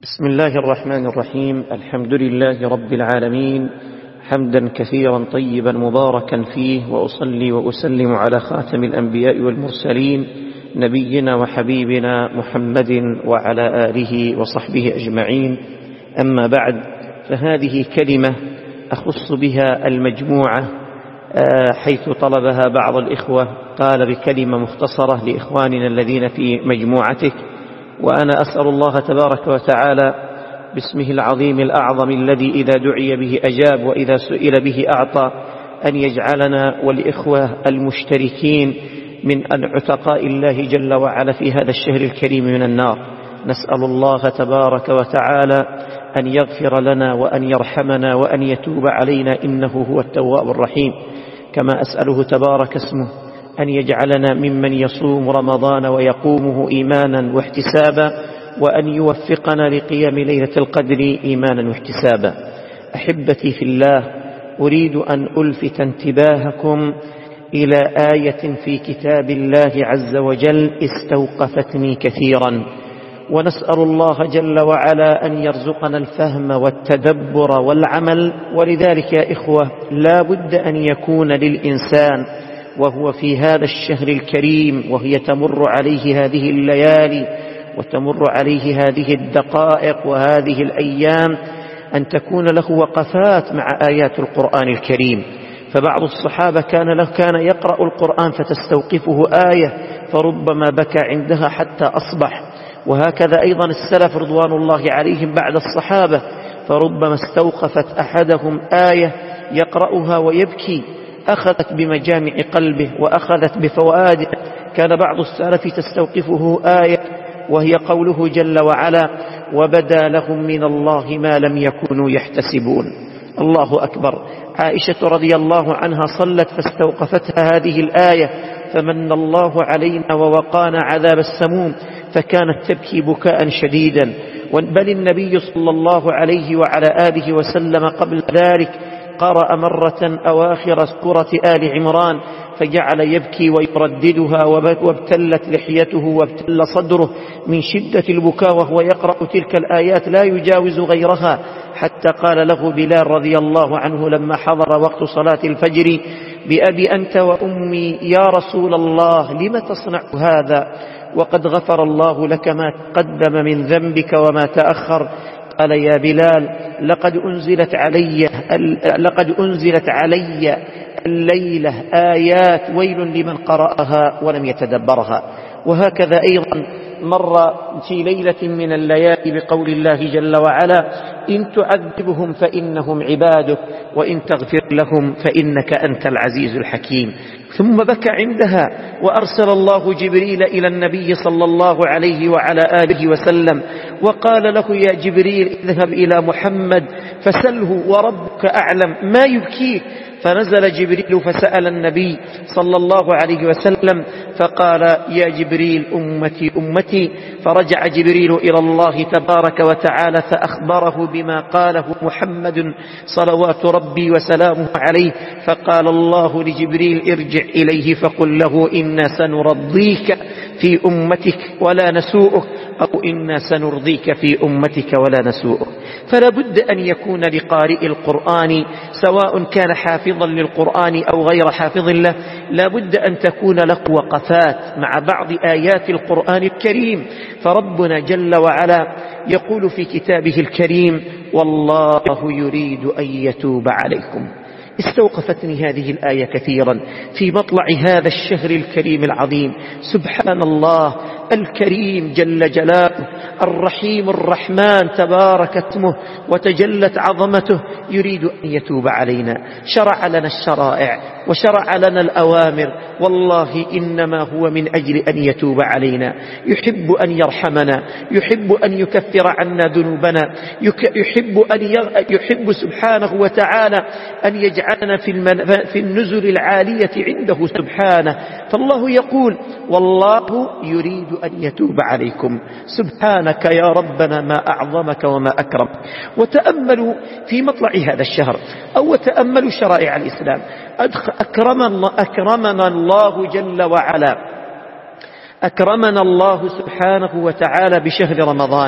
بسم الله الرحمن الرحيم. الحمد لله رب العالمين، حمدا كثيرا طيبا مباركا فيه، وأصلي وأسلم على خاتم الأنبياء والمرسلين نبينا وحبيبنا محمد وعلى آله وصحبه أجمعين. أما بعد، فهذه كلمة أخص بها المجموعة حيث طلبها بعض الإخوة، قال بكلمة مختصرة لإخواننا الذين في مجموعتك، وأنا أسأل الله تبارك وتعالى باسمه العظيم الأعظم الذي إذا دعي به أجاب وإذا سئل به أعطى، أن يجعلنا والإخوة المشتركين من عتقاء الله جل وعلا في هذا الشهر الكريم من النار. نسأل الله تبارك وتعالى أن يغفر لنا وأن يرحمنا وأن يتوب علينا، إنه هو التواب الرحيم. كما أسأله تبارك اسمه أن يجعلنا ممن يصوم رمضان ويقومه إيمانا واحتسابا، وأن يوفقنا لقيام ليلة القدر إيمانا واحتسابا. أحبتي في الله، أريد أن ألفت انتباهكم إلى آية في كتاب الله عز وجل استوقفتني كثيرا، ونسأل الله جل وعلا أن يرزقنا الفهم والتدبر والعمل. ولذلك يا إخوة، لا بد أن يكون للإنسان وهو في هذا الشهر الكريم، وهي تمر عليه هذه الليالي وتمر عليه هذه الدقائق وهذه الأيام، أن تكون له وقفات مع آيات القرآن الكريم. فبعض الصحابة كان يقرأ القرآن فتستوقفه آية فربما بكى عندها حتى أصبح، وهكذا أيضا السلف رضوان الله عليهم بعد الصحابة، فربما استوقفت أحدهم آية يقرأها ويبكي، أخذت بمجامع قلبه وأخذت بفوائده. كان بعض السلف تستوقفه آية وهي قوله جل وعلا: وبدا لهم من الله ما لم يكونوا يحتسبون. الله أكبر. عائشة رضي الله عنها صلت فاستوقفتها هذه الآية: فمن الله علينا ووقانا عذاب السموم، فكانت تبكي بكاء شديدا. بل النبي صلى الله عليه وعلى آله وسلم قبل ذلك قرأ مرة أواخر سورة آل عمران فجعل يبكي ويرددها، وابتلت لحيته وابتل صدره من شدة البكاء وهو يقرأ تلك الآيات لا يجاوز غيرها، حتى قال له بلال رضي الله عنه لما حضر وقت صلاة الفجر: بأبي أنت وأمي يا رسول الله، لم تصنع هذا وقد غفر الله لك ما تقدم من ذنبك وما تأخر؟ قال: يا بلال، لقد أنزلت علي الليلة آيات ويل لمن قرأها ولم يتدبرها. وهكذا أيضا مر في ليلة من الليالي بقول الله جل وعلا: إن تعذبهم فإنهم عبادك وإن تغفر لهم فإنك أنت العزيز الحكيم. ثم بكى عندها، وأرسل الله جبريل إلى النبي صلى الله عليه وعلى آله وسلم وقال له: يا جبريل، اذهب إلى محمد فسله وربك أعلم ما يبكيك. فنزل جبريل فسأل النبي صلى الله عليه وسلم فقال: يا جبريل، أمتي أمتي. فرجع جبريل إلى الله تبارك وتعالى فأخبره بما قاله محمد صلوات ربي وسلامه عليه، فقال الله لجبريل: ارجع إليه فقل له: إنا سنرضيك في أمتك ولا نسوءك، أو إنا سنرضيك في أمتك ولا نسوءك. فلا بد أن يكون لقارئ القرآن، سواء كان حافظا للقرآن أو غير حافظ له، لا بد أن تكون له وقفات مع بعض آيات القرآن الكريم. فربنا جل وعلا يقول في كتابه الكريم: والله يريد أن يتوب عليكم. استوقفتني هذه الآية كثيرا في مطلع هذا الشهر الكريم العظيم. سبحان الله الكريم جل جلاله، الرحيم الرحمن تبارك اسمه وتجلت عظمته، يريد أن يتوب علينا. شرع لنا الشرائع وشرع لنا الأوامر، والله إنما هو من أجل أن يتوب علينا. يحب أن يرحمنا، يحب أن يكفر عنا ذنوبنا، يحب سبحانه وتعالى أن يجعلنا في النزل العالية عنده سبحانه. فالله يقول: والله يريد أن يتوب عليكم. سبحانك يا ربنا، ما أعظمك وما أكرمك. وتأملوا في مطلع هذا الشهر، أو تأملوا شرائع الإسلام. أكرمنا الله جل وعلا، أكرمنا الله سبحانه وتعالى بشهر رمضان،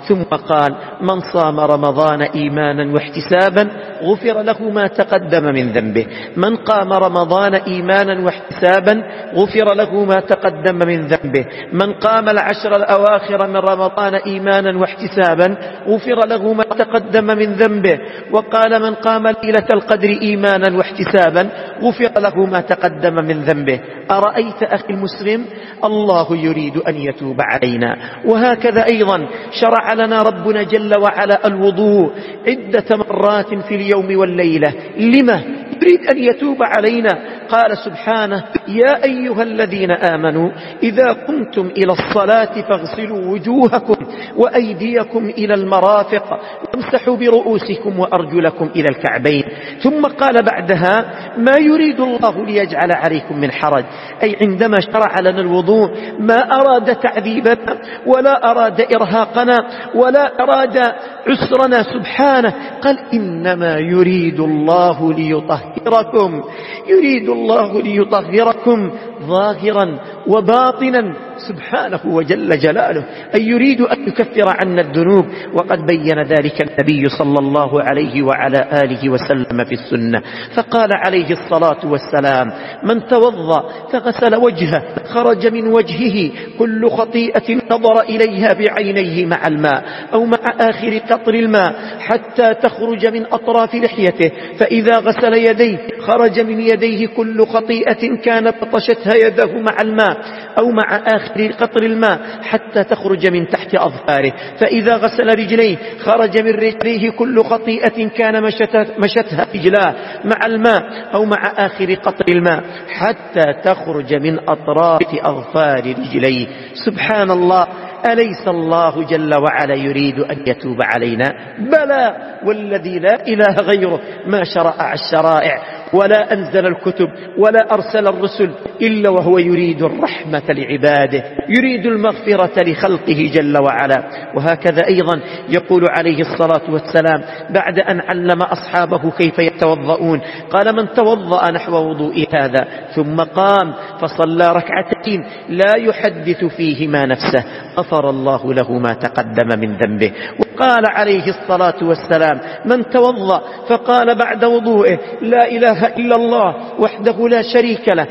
ثم قال: من صام رمضان إيمانا واحتسابا غفر له ما تقدم من ذنبه. من قام رمضان إيمانا واحتسابا غفر له ما تقدم من ذنبه. من قام العشر الأواخر من رمضان إيمانا واحتسابا غفر له ما تقدم من ذنبه. وقال: من قام ليلة القدر إيمانا واحتسابا غفر له ما تقدم من ذنبه. أرأيت أخي المسلم؟ الله يريد أن يتوب علينا. وهكذا أيضا شرع لنا ربنا جل وعلا الوضوء عدة مرات في اليوم والليلة. لما؟ يريد أن يتوب علينا. قال سبحانه: يا أيها الذين آمنوا إذا قمتم إلى الصلاة فاغسلوا وجوهكم وأيديكم إلى المرافق وامسحوا برؤوسكم وأرجلكم إلى الكعبين. ثم قال بعدها: ما يريد الله ليجعل عليكم من حرج. أي عندما شرع لنا الوضوء ما أراد تعذيبنا ولا أراد إرهاقنا ولا أراد عسرنا سبحانه. قال: إنما يريد الله ليطهركم، يريد الله ليطهركم ظاهرا وباطنا سبحانه وجل جلاله، أي يريد أن يكفر عنا الذنوب. وقد بين ذلك النبي صلى الله عليه وعلى آله وسلم في السنة، فقال عليه الصلاة والسلام: من توضأ فغسل وجهه خرج من وجهه كل خطيئة نظر إليها بعينيه مع الماء أو مع آخر قطر الماء حتى تخرج من أطراف لحيته، فإذا غسل يديه خرج من يديه كل خطيئة كانت بطشتها يده مع الماء أو مع آخر قطر الماء حتى تخرج من تحت أظفاره، فإذا غسل رجليه خرج من رجليه كل خطيئة كان مشتها رجلاه مع الماء أو مع آخر قطر الماء حتى تخرج من أطراف أظفار رجليه. سبحان الله، أليس الله جل وعلا يريد أن يتوب علينا؟ بلى، والذي لا إله غيره ما شرع الشرائع ولا أنزل الكتب ولا أرسل الرسل إلا وهو يريد الرحمة لعباده، يريد المغفرة لخلقه جل وعلا. وهكذا أيضا يقول عليه الصلاة والسلام بعد أن علم أصحابه كيف يتوضؤون، قال: من توضأ نحو وضوء هذا ثم قام فصلى ركعتين لا يحدث فيهما نفسه غفر الله له ما تقدم من ذنبه. وقال عليه الصلاة والسلام: من توضأ فقال بعد وضوئه: لا إله إلا الله وحده لا شريك له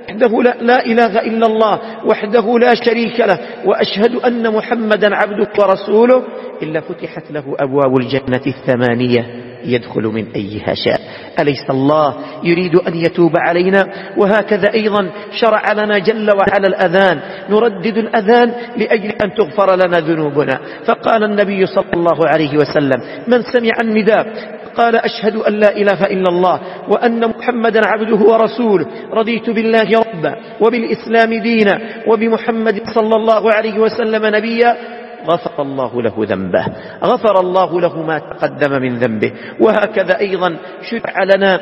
لا إله إلا الله وحده لا شريك له وأشهد أن محمدا عبده ورسوله، إلا فتحت له أبواب الجنة الثمانية يدخل من أيها شاء. أليس الله يريد أن يتوب علينا؟ وهكذا أيضا شرع لنا جل وعلا الأذان، نردد الأذان لأجل أن تغفر لنا ذنوبنا. فقال النبي صلى الله عليه وسلم: من سمع النداء قال: أشهد أن لا إله إلا الله وأن محمدا عبده ورسوله رضيت بالله ربا وبالإسلام دينا وبمحمد صلى الله عليه وسلم نبيا، غفر الله له ذنبه، غفر الله له ما تقدم من ذنبه. وهكذا أيضا شرع لنا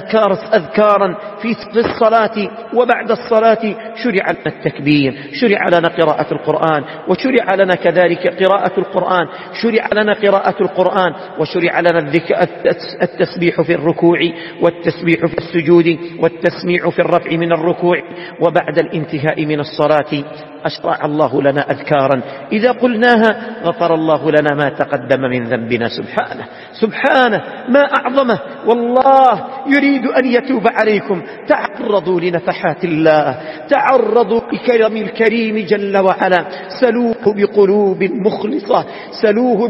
أذكارا في الصلاة وبعد الصلاة، شرع لنا التكبير، شرع لنا قراءة القرآن، وشرع لنا كذلك قراءة القرآن، شرع لنا قراءة القرآن وشرع لنا التسبيح في الركوع والتسبيح في السجود والتسميع في الرفع من الركوع. وبعد الانتهاء من الصلاة أشرع الله لنا أذكارا إذا قلناها غفر الله لنا ما تقدم من ذنبنا. سبحانه ما أعظمه. والله يريد أن يتوب عليكم. تعرضوا لنفحات الله، تعرضوا لكرم الكريم جل وعلا، سلوه بقلوب مخلصة، سلوه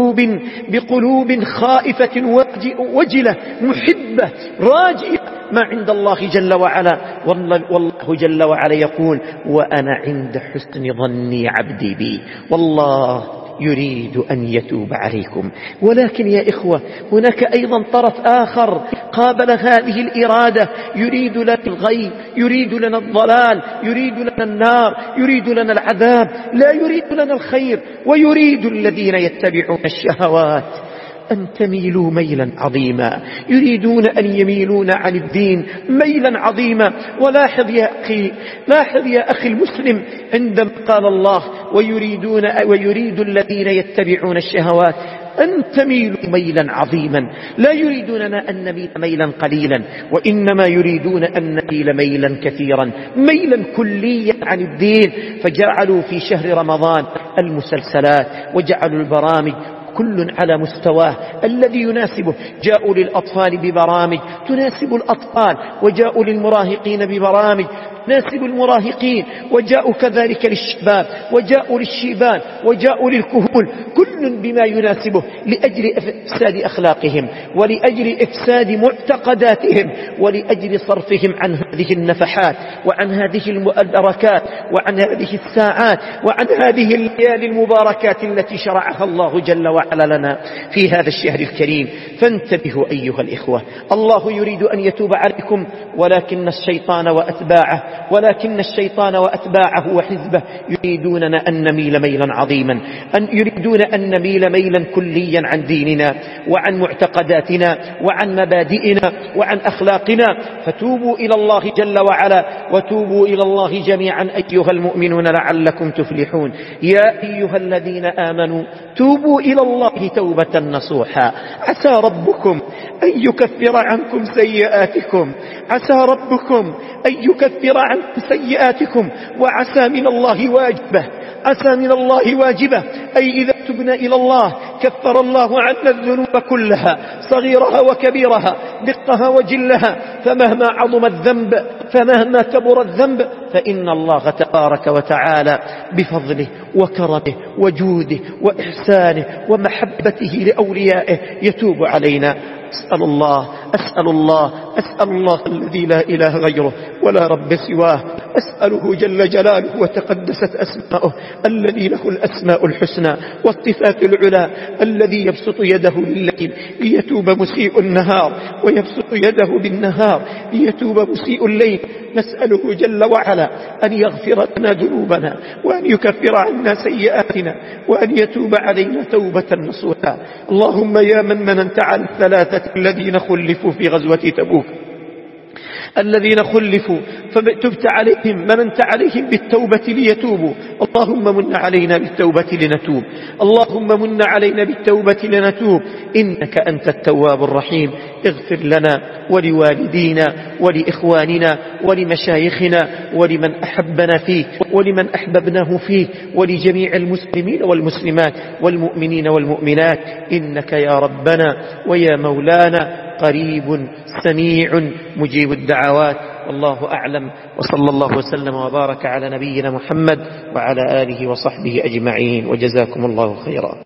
بقلوب خائفة وجلة محبة راجية ما عند الله جل وعلا. والله جل وعلا يقول: وأنا عند حسن ظني عبدي بي. والله يريد أن يتوب عليكم. ولكن يا إخوة هناك أيضا طرف آخر قابل هذه الإرادة، يريد لنا الغي، يريد لنا الضلال، يريد لنا النار، يريد لنا العذاب، لا يريد لنا الخير. ويريد الذين يتبعون الشهوات أن تميلوا ميلا عظيما، يريدون أن يميلون عن الدين ميلا عظيما. ولاحظ يا أخي المسلم عندما قال الله: ويريد الذين يتبعون الشهوات أن تميلوا ميلا عظيما. لا يريدوننا أن نميل ميلا قليلا، وإنما يريدون أن نميل ميلا كثيرا، ميلا كليا عن الدين. فجعلوا في شهر رمضان المسلسلات وجعلوا البرامج كل على مستواه الذي يناسبه. جاءوا للأطفال ببرامج تناسب الأطفال، وجاءوا للمراهقين ببرامج تناسب المراهقين، وجاءوا كذلك للشباب، وجاءوا للشيبان، وجاءوا للكهول، كل بما يناسبه، لأجل إفساد أخلاقهم، ولأجل إفساد معتقداتهم، ولأجل صرفهم عن هذه النفحات، وعن هذه البركات، وعن هذه الساعات، وعن هذه الليالي المباركات التي شرعها الله جل وعلا لنا في هذا الشهر الكريم. فانتبهوا أيها الإخوة، الله يريد أن يتوب عليكم، ولكن الشيطان وأتباعه وحزبه يريدوننا أن نميل ميلا عظيما، يريدون أن نميل ميلا كليا عن ديننا وعن معتقداتنا وعن مبادئنا وعن أخلاقنا. فتوبوا إلى الله جل وعلا، وتوبوا إلى الله جميعا أيها المؤمنون لعلكم تفلحون. يا أيها الذين آمنوا توبوا إلى الله توبة نصوحا، عسى ربكم أن يكفر عنكم سيئاتكم، عسى ربكم أن يكفر عنكم سيئاتكم، وعسى من الله واجبه، عسى من الله واجبه، أي إذا تبنا إلى الله كفر الله عنا الذنوب كلها، صغيرها وكبيرها، دقها وجلها. فمهما عظم الذنب، فمهما كبر الذنب، فإن الله تبارك وتعالى بفضله وكرمه وجوده وإحسانه ومحبته لأوليائه يتوب علينا. أسأل الله الذي لا إله غيره ولا رب سواه، أسأله جل جلاله وتقدست أسماؤه الذي له الأسماء الحسنى والصفات العلى، الذي يبسط يده بالليل ليتوب مسيء النهار، ويبسط يده بالنهار ليتوب مسيء الليل. نسأله جل وعلا أن يغفر لنا ذنوبنا، وأن يكفر عنا سيئاتنا، وأن يتوب علينا توبة نصوحا. اللهم يا من مننت على الثلاثة الذين خلفوا في غزوة تبوك، الذين خلفوا فتبت عليهم، مننت عليهم بالتوبة ليتوبوا. اللهم من علينا بالتوبة لنتوب، اللهم من علينا بالتوبة لنتوب، إنك أنت التواب الرحيم. اغفر لنا ولوالدينا ولإخواننا ولمشايخنا ولمن أحبنا فيه ولمن أحببناه فيه، ولجميع المسلمين والمسلمات والمؤمنين والمؤمنات، إنك يا ربنا ويا مولانا قريب سميع مجيب الدعوات. والله أعلم، وصلى الله وسلم وبارك على نبينا محمد وعلى آله وصحبه أجمعين، وجزاكم الله خيرا.